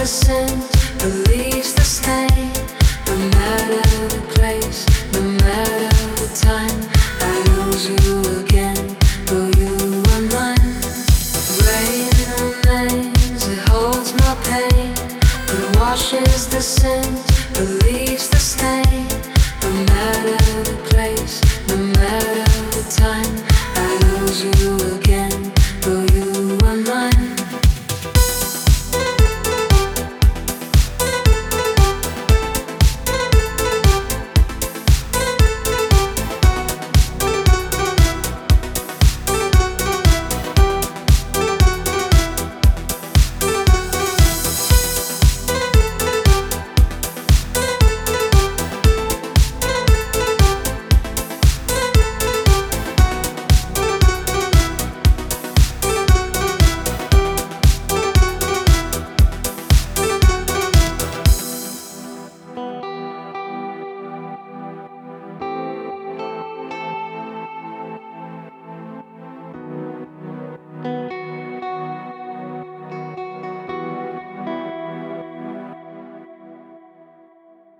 the scent, believes the stain. No matter the place, no matter the time, I lose you again, though you are mine. Rain remains, it holds my pain. It washes the scent, believes the stain. No matter the place, no matter the time, I lose you again.